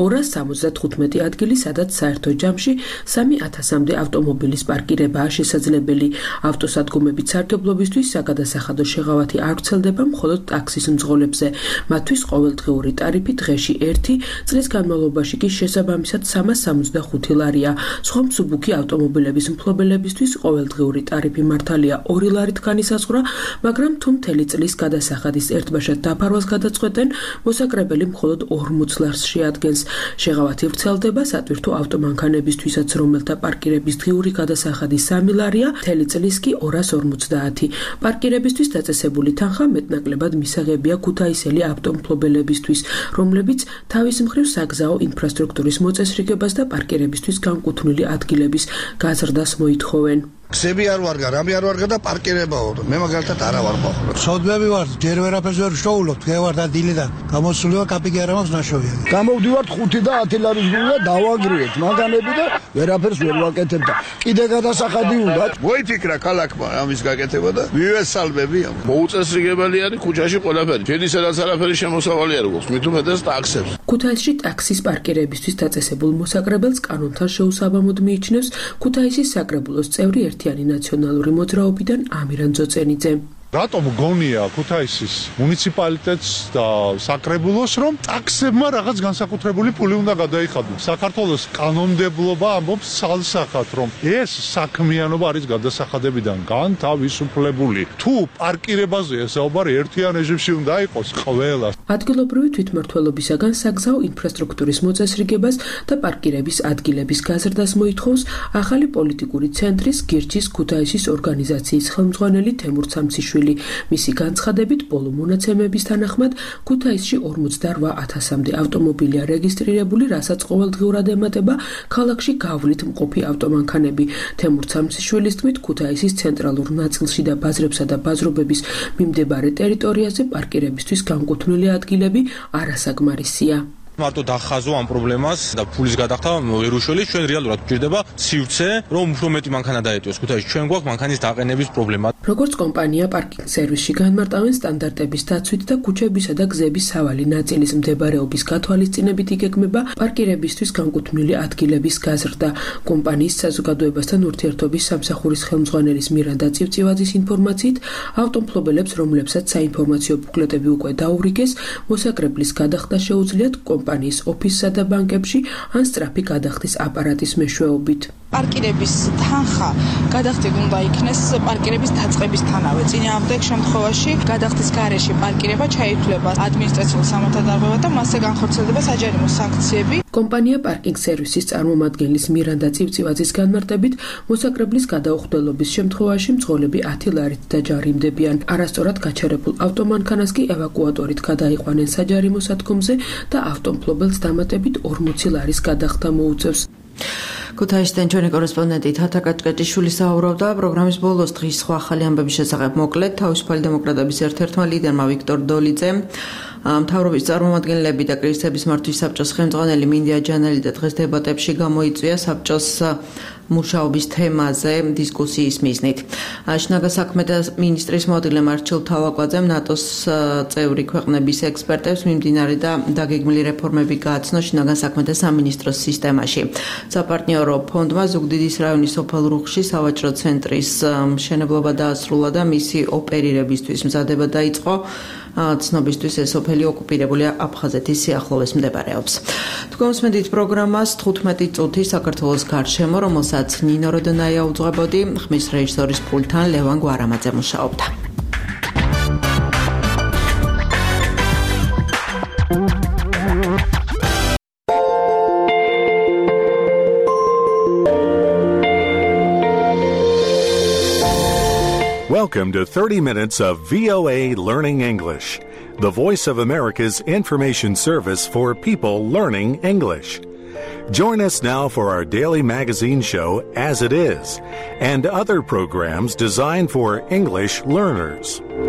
275 ადგილი, სადაც საერთო ჯამში 3000-მდე ავტომობილის პარკირებაა შესაძლებელი. ავტოსადგომებით სარგებლობისთვის საგადასახადო შეღავათი არ ვრცელდება მხოლოდ ტაქსის მძღოლებზე. მათთვის ყოველდღიური ტარიფი დღეში 1, წლის განმავლობაში კი შესაბამისად 365 ლარია. სხვა მსუბუქი ავტომობილების მფლობელებისთვის ყოველდღიური ტარიფი მართალია 2 ლარით განისაზღვრა, მაგრამ თუ მთელი წლის გადასახადის ერთბაშად დაფარვას გადაწყვეტენ, მოსაკრებელი მხოლოდ 40 ლარს შეადგენს. შეღავათი ვრცელდება სატვირთო ავტომანქანებისთვისაც, რომელთა პარკირების დღიური გადასახადი 3 ლარია, მთელი წლის კი 250. პარკირებისთვის დაწესებული თანხა მეტნაკლებად მისაღებია ქუთაისელი ავტომფლობელებისთვის, რომლებიც თავის მხრივ საგზაო ინფრასტრუქტურის მოწესრიგებას და პარკირებისთვის განკუთვნილი ადგილების გაზრდას მოითხოვენ. ქსები არ ვარგა, რამე არ ვარგა და პარკირებაო. მე მაგალითად არა ვარ ხო. სოდვები ვარ, ჯერ ვერაფერს ვერ ვშოულობ, დღე ვარ და დილიდან. გამოსულივა კაპიკი არ მაქვს ნაშოვია. გამოვდივართ 5 და 10 ლარის გული და დავაგრიეთ მაგანები და ვერაფერს ვერ ვაკეთებ და კიდე გადასახადი უნდა. მოიფიქრა ქალაქმა ამის გაკეთება და მივესალმები ამ. მოუწესრიგებელი არის ქუჩაში ყველაფერი. შედის რაც არაფერი შემოსავალი არ გვაქვს, მით უმეტეს ტაქსებს. ქუთაისში ტაქსის პარკირებისთვის დაწესებულ მოსაკრებელს კანონთან შეუსაბამოდ მიიჩნევს ქუთაისის საკრებულოს წევრი ერთიანი ნაციონალური მოძრაობიდან ამირან ძოწენიძე. რატომ გონია ქუთაისის მუნიციპალიტეტს და საკრებულოს, რომ ტაქსებმა რაღაც განსაკუთრებული ფული უნდა გადაიხადოს? საქართველოს კანონმდებლობა ამბობს ცალსახად, რომ ეს საქმიანობა არის გადასახადებიდან განთავისუფლებული. თუ პარკირებაზეა საუბარი, ერთიან რეჟიმში უნდა იყოს ყველა. ადგილობრივი თვითმმართველობისაგან საგზაო ინფრასტრუქტურის მოწესრიგებას და პარკირების ადგილების გაზრდას მოითხოვს ახალი პოლიტიკური ცენტრის გირჩის ქუთაისის ორგანიზაციის ხელმძღვანელი თემურ სამციშვილი. მისი განცხადებით, ბოლო მონაცემების თანახმად, ქუთაისში 48,000-მდე ავტომობილია რეგისტრირებული, რასაც ყოველდღიურად ემატება ქალაქში გავლით მყოფი ავტომანქანები. თემურ სამციშვილის თქმით, ქუთაისის ცენტრალურ ნაწილში და ბაზრებსა და ბაზრობების მიმდებარე ტერიტორიაზე პარკირებისთვის განკუთვნილი ადგილები არასაკმარისია. მარტო დახაზო ამ პრობლემას და ფულის გადახდა ვერ უშველის, ჩვენ რეალურად გვჭირდება სივრცე, რომ უფრო მეტი მანქანა დაეტიოს ქუთაისში. ჩვენ გვაქვს მანქანის დაყენების პრობლემა. როგორც კომპანია პარკინგ სერვისში განმარტავენ სტანდარტების დაცვით და ქუჩებისა და გზების სავალი ნაწილის მდებარეობის გათვალისწინებით იგეგმება პარკირებისთვის განკუთვნილი ადგილების გაზრდა. კომპანიის საზოგადოებასთან ურთიერთობის სამსახურის ხელმძღვანელის მირანდა წივწივაძის ინფორმაციით, ავტომფლობელებს, რომლებსაც საინფორმაციო ბუკლეტები უკვე დაურიგეს, მოსაკრებლის გადახდა შეუძლიათ კომპანიის ოფისსა და ბანკებში ან სწრაფი გადახდის აპარატის მეშვეობით. პარკირების თანხა გადახდით უნდა იქნეს პარკირების დაწყებისთანავე. წინააღმდეგ შემთხვევაში გადახდის გარეშე პარკირება ჩაითვლება ადმინისტრაციულ სამართალდარღვევად და მასზე განხორციელდება საჯარიმო სანქციები. კომპანია პარკინგ სერვისის წარმომადგენლის მირანდა წივწივაძის განმარტებით, მოსაკრებლის გადაუხდელობის შემთხვევაში მძღოლები 10 ლარით დაჯარიმდებიან. არასწორად გაჩერებულ ავტომანქანას კი ევაკუატორით გადაიყვანენ საჯარიმო სადგომზე და ავტომფლობელს დამატებით 40 ლარის გადახდა მოუწევს. ქუთაისიდან ჩვენი კორესპონდენტი თათა კაჭკაჭიშვილი საუბრობდა პროგრამის ბოლოს დღის სხვა ახალი ამბების შესახებ. მოკლედ, თავისუფალი დემოკრატების ერთ-ერთმა ლიდერმა ვიქტორ დოლიძემ მთავრობის წარმომადგენლები და კრიზისების მართვის საბჭოს ხელმძღვანელი მინდია ჯანელი და დღეს დებატებში გამოიწვია საბჭოს მუშაობის თემაზე დისკუსიის მიზნით. შინაგან საქმეთა მინისტრის მოადგილე მარჩილ თავაკვაძემ ნატოს წევრი ქვეყნების ექსპერტებს მიმდინარე და დაგეგმილი რეფორმები გააცნო შინაგან საქმეთა სამინისტროს სისტემაში. საპარტნიორო ფონდმა ზუგდიდის რაიონის სოფელ რუხში სავაჭრო ცენტრის მშენებლობა დაასრულა და მისი ოპერირებისთვის მზადება დაიწყო. ცნობისთვის ეს სოფელი ოკუპირებულია აფხაზეთის სიახლოვეს მდებარეობს. თქვენსმენდით პროგრამას 15 წუთი საქართველოს გარშემო, რომელსაც ნინო როდონაია უძღვებოდი, ხმის რეჟისორის პულტთან ლევან გვარამაძე მუშაობდა. Welcome to 30 minutes of VOA Learning English, the voice of America's information service for people learning English. Join us now for our daily magazine show, As It Is, and other programs designed for English learners.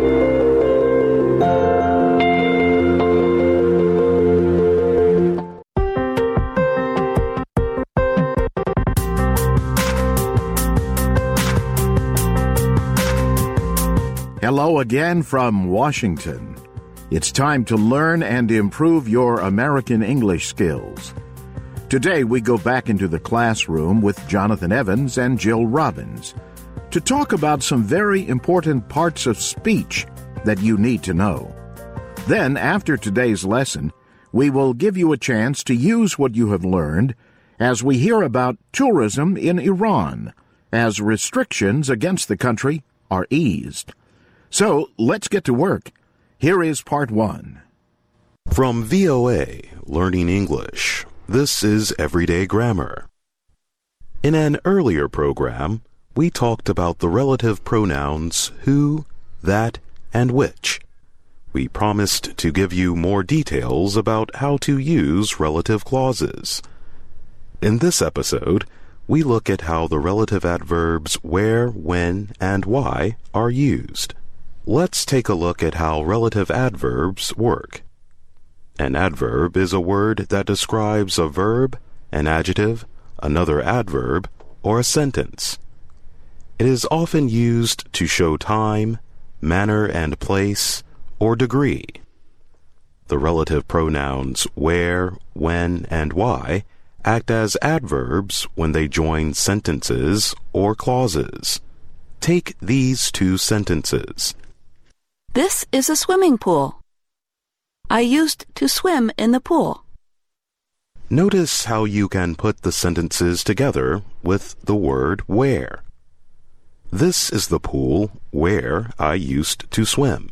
Hello again from Washington. It's time to learn and improve your American English skills. Today we go back into the classroom with Jonathan Evans and Jill Robbins to talk about some very important parts of speech that you need to know. Then, after today's lesson, we will give you a chance to use what you have learned as we hear about tourism in Iran, as restrictions against the country are eased. So, let's get to work. Here is part 1. From VOA Learning English, this is Everyday Grammar. In an earlier program, we talked about the relative pronouns who, that, and which. We promised to give you more details about how to use relative clauses. In this episode, we look at how the relative adverbs where, when, and why are used. Let's take a look at how relative adverbs work. An adverb is a word that describes a verb, an adjective, another adverb, or a sentence. It is often used to show time, manner and place, or degree. The relative pronouns where, when, and why act as adverbs when they join sentences or clauses. Take these two sentences. This is a swimming pool. I used to swim in the pool. Notice how you can put the sentences together with the word where. This is the pool where I used to swim.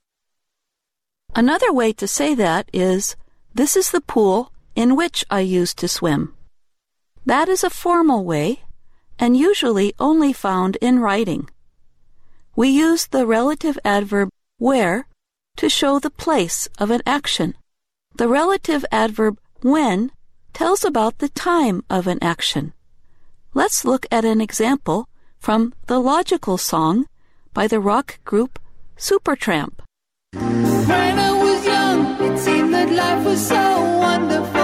Another way to say that is, this is the pool in which I used to swim. That is a formal way and usually only found in writing. We use the relative adverb where to show the place of an action. The relative adverb when tells about the time of an action. Let's look at an example from the Logical Song by the rock group Supertramp. When I was young, it seemed that life was so wonderful.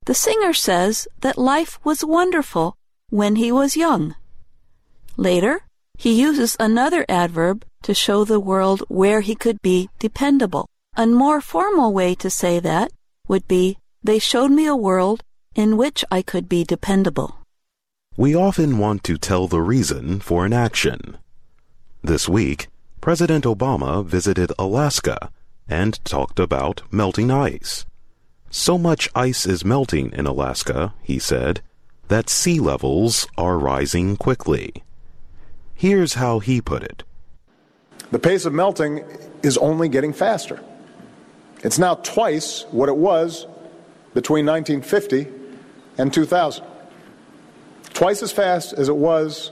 The singer says that life was wonderful when he was young. Later, he uses another adverb to show the world where he could be dependable. A more formal way to say that would be, they showed me a world in which I could be dependable. We often want to tell the reason for an action. This week, President Obama visited Alaska and talked about melting ice. So much ice is melting in Alaska, he said, that sea levels are rising quickly. Here's how he put it. The pace of melting is only getting faster. It's now twice what it was between 1950 and 2000. Twice as fast as it was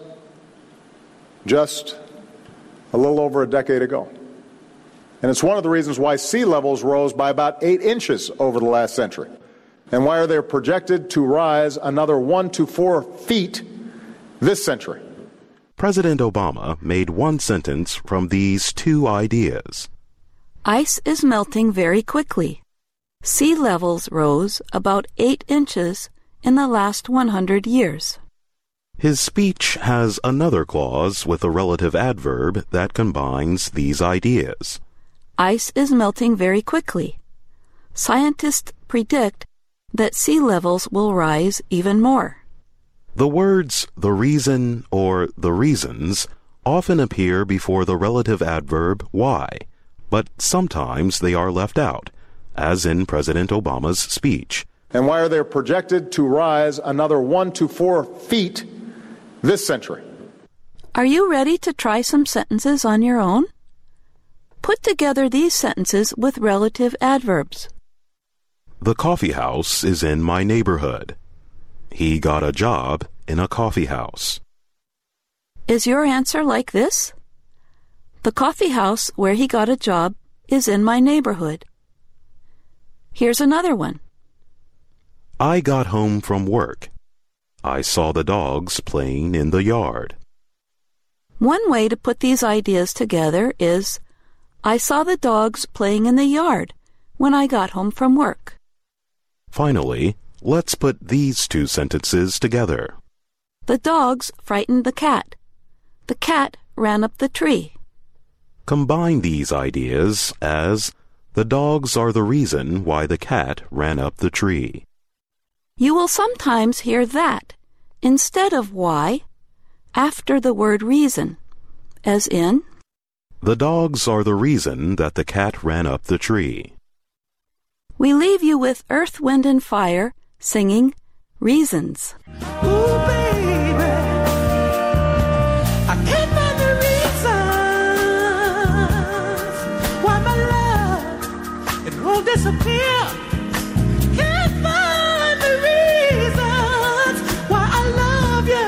just a little over a decade ago. And it's one of the reasons why sea levels rose by about 8 inches over the last century, and why they're projected to rise another 1 to 4 feet this century. President Obama made one sentence from these two ideas. Ice is melting very quickly. Sea levels rose about 8 inches in the last 100 years. His speech has another clause with a relative adverb that combines these ideas. Ice is melting very quickly. Scientists predict that sea levels will rise even more. The words the reason or the reasons often appear before the relative adverb why, but sometimes they are left out, as in President Obama's speech. And why they're projected to rise another 1 to 4 feet this century. Are you ready to try some sentences on your own? Put together these sentences with relative adverbs. The coffee house is in my neighborhood. He got a job in a coffee house. Is your answer like this? The coffee house where he got a job is in my neighborhood. Here's another one. I got home from work. I saw the dogs playing in the yard. One way to put these ideas together is, I saw the dogs playing in the yard when I got home from work. Finally, let's put these two sentences together. The dogs frightened the cat. The cat ran up the tree. Combine these ideas as, the dogs are the reason why the cat ran up the tree. You will sometimes hear that instead of why after the word reason, as in, the dogs are the reason that the cat ran up the tree. We leave you with Earth, Wind, and Fire singing Reasons. Ooh, baby, I can't find the reasons why my love, it won't disappear. Can't find the reasons why I love you.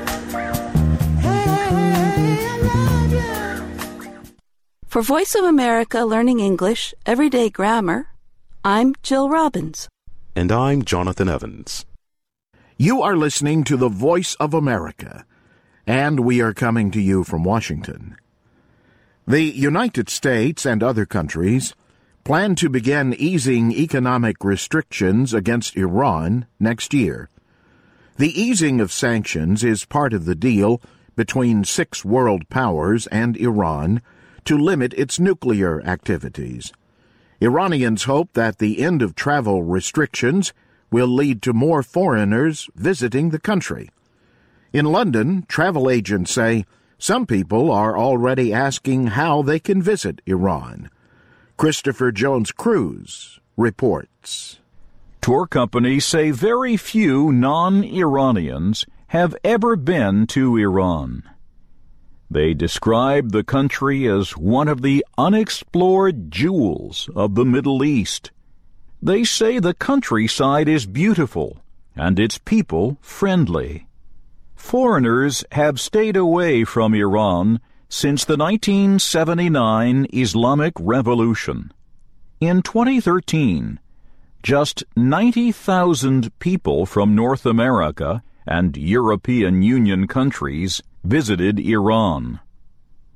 Hey, I love you. For Voice of America Learning English Everyday Grammar, I'm Jill Robbins. And I'm Jonathan Evans. You are listening to the Voice of America, and we are coming to you from Washington. The United States and other countries plan to begin easing economic restrictions against Iran next year. The easing of sanctions is part of the deal between 6 world powers and Iran to limit its nuclear activities. Iranians hope that the end of travel restrictions will lead to more foreigners visiting the country. In London, travel agents say some people are already asking how they can visit Iran. Christopher Jones-Cruz reports. Tour companies say very few non-Iranians have ever been to Iran. They describe the country as one of the unexplored jewels of the Middle East. They say the countryside is beautiful and its people friendly. Foreigners have stayed away from Iran since the 1979 Islamic Revolution. In 2013, just 90,000 people from North America and European Union countries visited Iran.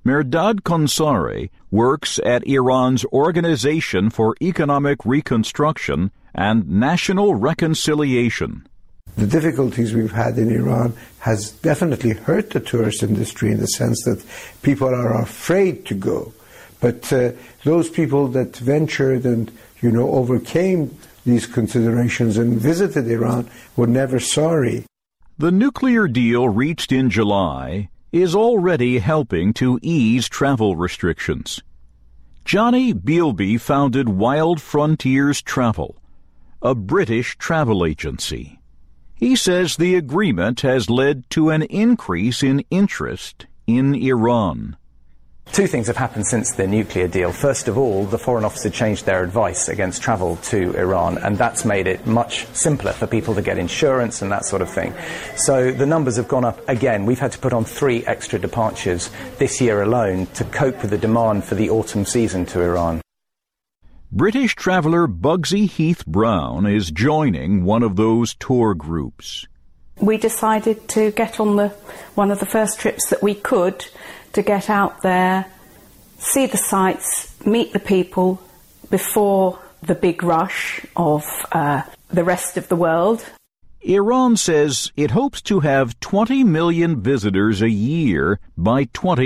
Mehrdad Konsari works at Iran's Organization for Economic Reconstruction and National Reconciliation. The difficulties we've had in Iran has definitely hurt the tourist industry in the sense that people are afraid to go. But those people that ventured and, overcame these considerations and visited Iran were never sorry. The nuclear deal reached in July is already helping to ease travel restrictions. Johnny Bealby founded Wild Frontiers Travel, a British travel agency. He says the agreement has led to an increase in interest in Iran. Two things have happened since the nuclear deal. First of all, the Foreign Office had changed their advice against travel to Iran, and that's made it much simpler for people to get insurance and that sort of thing. So the numbers have gone up again. We've had to put on 3 extra departures this year alone to cope with the demand for the autumn season to Iran. British traveller Bugsy Heath Brown is joining one of those tour groups. We decided to get on one of the first trips that we could to get out there, see the sights, meet the people before the big rush of the rest of the world. Iran says it hopes to have 20 million visitors a year by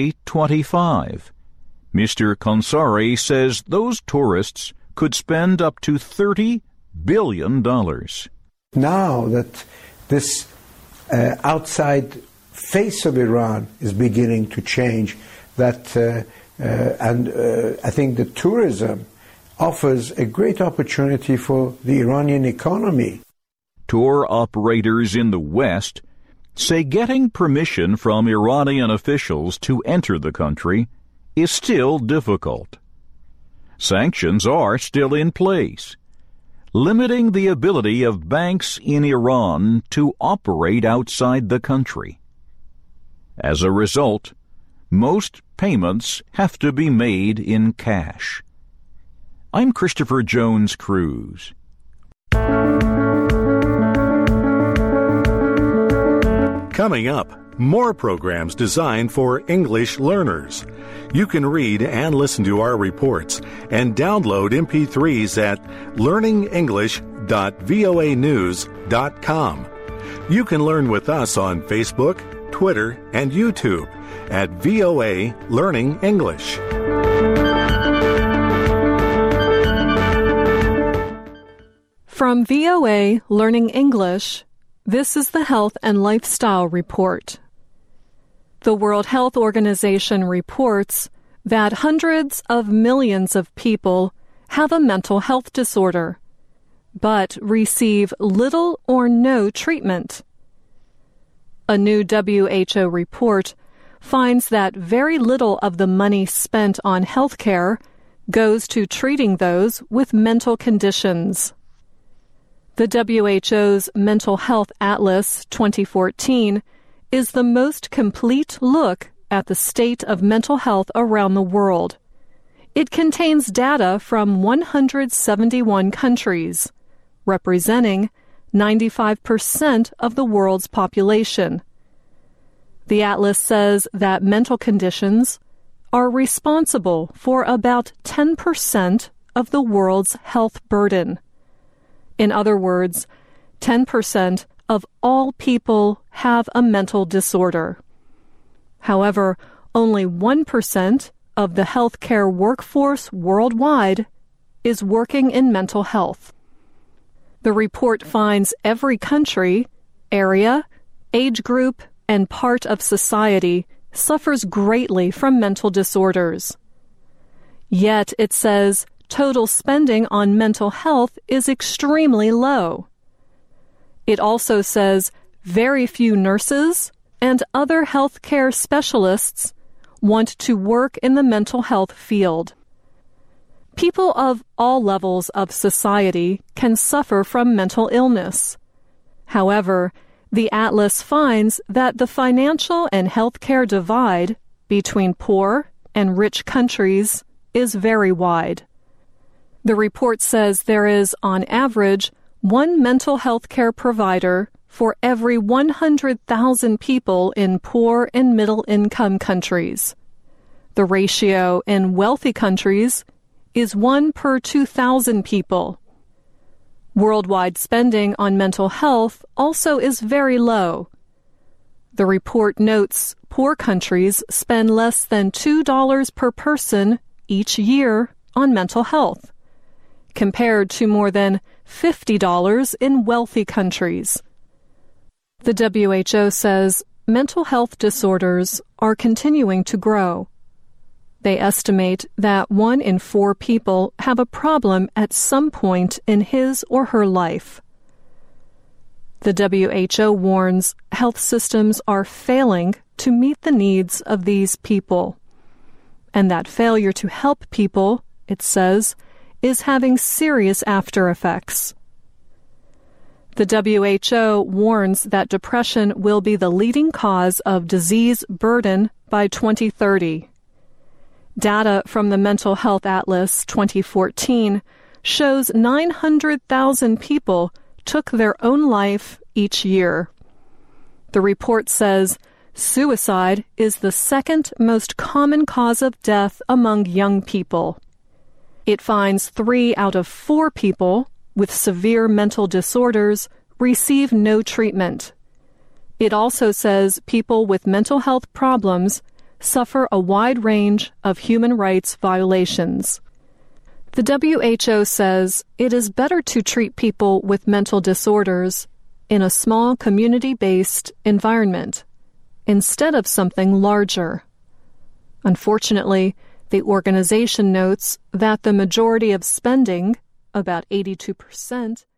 2025. Mr. Konsari says those tourists could spend up to $30 billion. Now that this outside face of Iran is beginning to change, and I think the tourism offers a great opportunity for the Iranian economy. Tour operators in the West say getting permission from Iranian officials to enter the country is still difficult. Sanctions are still in place, limiting the ability of banks in Iran to operate outside the country. As a result, most payments have to be made in cash. I'm Christopher Jones Cruz. Coming up, more programs designed for English learners. You can read and listen to our reports and download MP3s at learningenglish.voanews.com. You can learn with us on Facebook, Twitter, and YouTube at VOA Learning English. From VOA Learning English, this is the Health and Lifestyle Report. The World Health Organization reports that hundreds of millions of people have a mental health disorder, but receive little or no treatment. A new WHO report finds that very little of the money spent on health care goes to treating those with mental conditions. The WHO's Mental Health Atlas 2014 is the most complete look at the state of mental health around the world. It contains data from 171 countries, representing 95% of the world's population. The atlas says that mental conditions are responsible for about 10% of the world's health burden. In other words, 10% of all people have a mental disorder. However, only 1% of the healthcare workforce worldwide is working in mental health. The report finds every country, area, age group, and part of society suffers greatly from mental disorders. Yet, it says, total spending on mental health is extremely low. It also says very few nurses and other healthcare specialists want to work in the mental health field. People of all levels of society can suffer from mental illness. However, the atlas finds that the financial and healthcare divide between poor and rich countries is very wide. The report says there is, on average, one mental health care provider for every 100,000 people in poor and middle-income countries. The ratio in wealthy countries is 1 per 2,000 people. Worldwide spending on mental health also is very low. The report notes poor countries spend less than $2 per person each year on mental health, compared to more than $50 in wealthy countries. The WHO says mental health disorders are continuing to grow. They estimate that 1 in 4 people have a problem at some point in his or her life. The WHO warns health systems are failing to meet the needs of these people, and that failure to help people, it says, is having serious after effects. The WHO warns that depression will be the leading cause of disease burden by 2030. Data from the Mental Health Atlas 2014 shows 900,000 people took their own life each year. The report says suicide is the second most common cause of death among young people. It finds 3 out of 4 people with severe mental disorders receive no treatment. It also says people with mental health problems suffer a wide range of human rights violations. The WHO says it is better to treat people with mental disorders in a small community-based environment instead of something larger. Unfortunately, the organization notes that the majority of spending, about 82%,